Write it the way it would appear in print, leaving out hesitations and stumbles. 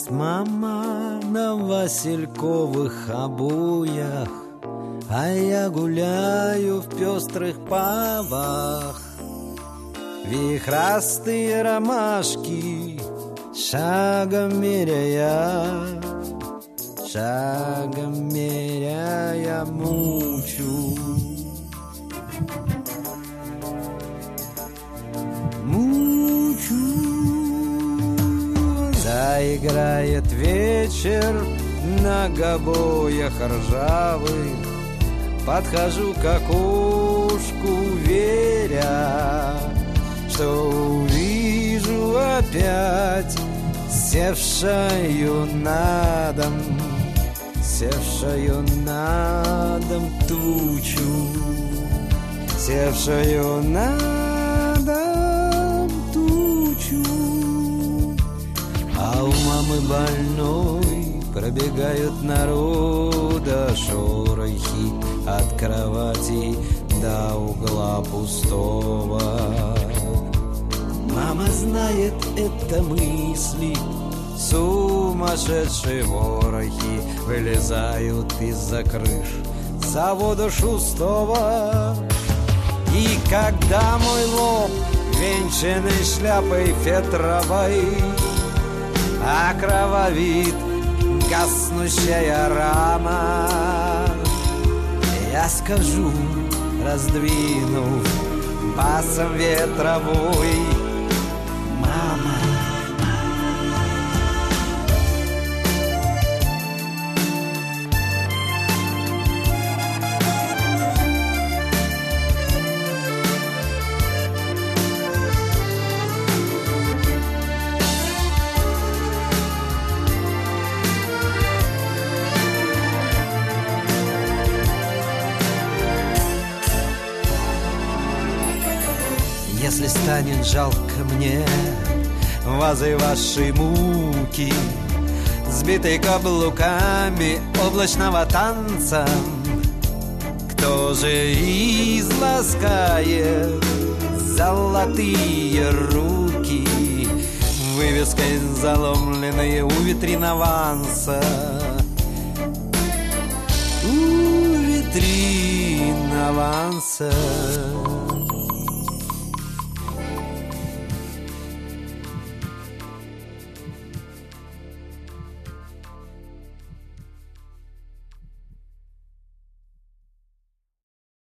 мама на васильковых обоях, а я гуляю в пестрых павах. Вихрастые ромашки шагом меряя мучу. Заиграет вечер на гобоях ржавых, подхожу к окошку, веря, что увижу опять севшую на дом тучу, севшую на дом тучу. А у мамы больной пробегают народа шорохи от кровати до угла пустого. Мама знает это мысли, сумасшедшие ворохи вылезают из-за крыш завода шустого. И когда мой лоб, венчанный шляпой фетровой, окровавит гаснущая рама, я скажу, раздвинув басом ветровой: мама. Если станет жалко мне вазы вашей муки, сбитой каблуками облачного танца, кто же изласкает золотые руки, вывеской заломленные у витрин аванса, у витрин аванса?